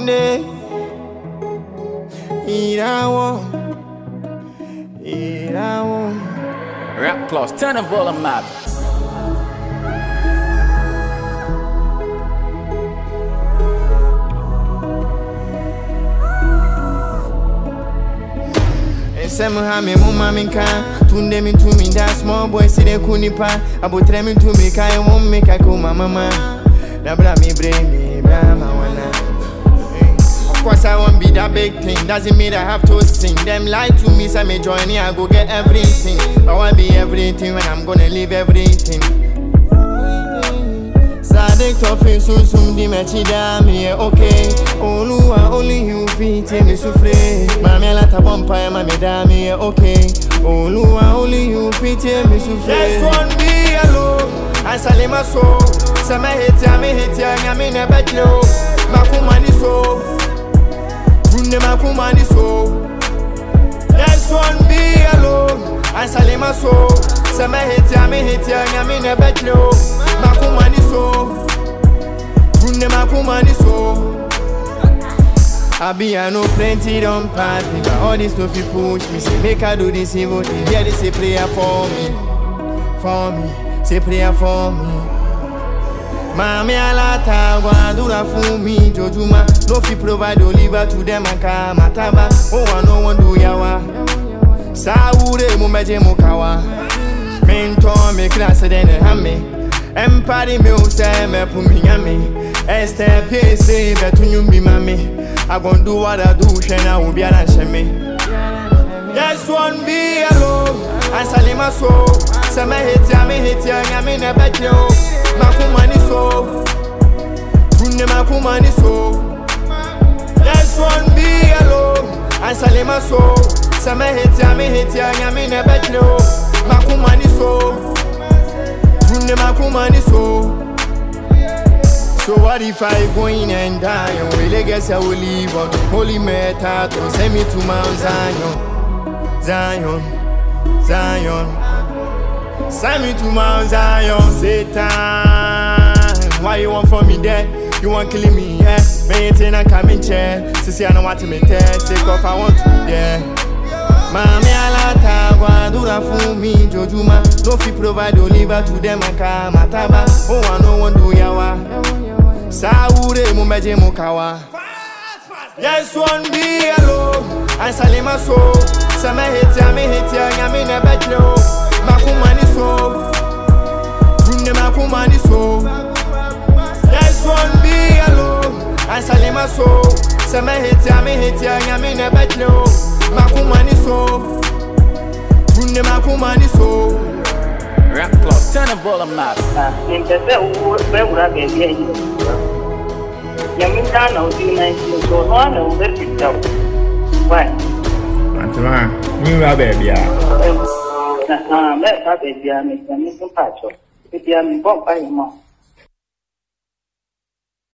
Sunday. Rap plus, turn the volume up. Some have me, mama, me can. Tunde me to me, that small boy, see the kunipa. About 3 me to me, I won't make a go, mama. Nabla me, brain me, Brahma, of course, I won't be that big thing. Doesn't mean I have to sing. Them lie to me, so me join me, I go get everything. I want be everything when I'm gonna leave everything. Sadik toffee, so di me chida me, okay. Only you fit me souffle. Mami la ta bompa, mami da me, okay. Only you fit me souffle. Yes, one be alone. I sale my soul. Say me hate ya, me never kill. Makumani so. Bunde makumani so. Yes, one be alone. I sale my soul. Say me hate ya, me never kill. Makumani so. Bunde makumani so. I be I know plenty don't pass me, but all this stuff you push me. Say make I do this evil thing. Yeah, they say prayer for me, say prayer for me. Mami alata guadura for me, Jojuma. No fi provide oliver to them and mataba. Oh, I no one do yawa. Saure mumeje mukawa. Mentor me class then hame. Empire me say me pumi yame. Step say betu nyumbi mami. I gon' do what I do, Shena will be an me. Yes, one be alone. I sell my soul. Say me hate ya, me never kill. Makumani so. Bunde makumani so. Yes, one be alone. I sell my soul. Say me hate ya, me never kill. Makumani so. Bunde makumani so. So what if I go in and die? And will I guess I will leave on holy meta to send me to Mount Zion. Send me to Mount Zion, Satan. Why you want for me there? You want killing me, yeah? Maintain and come in chair. See, I know what to me test. Take off, I want to, yeah. Mami alata guadura for me, Jojuma. No fi provide oliver to them and mataba. Oh, I no one do yawa. Saure mumeje mukawa. Yes, one be alone. I sale my soul. Say me hate ya, me never kill. Makumani so. Bunde makumani so. Yes, one be alone. I sale my soul. Say me hate ya, me never kill. Makumani so. Bunde makumani so. Rap plus, turn the volume up. Yaminda na udina so no na ube pita. Why? Antuma, you are baby. Me baby me so pacho. Baby me bomba imo.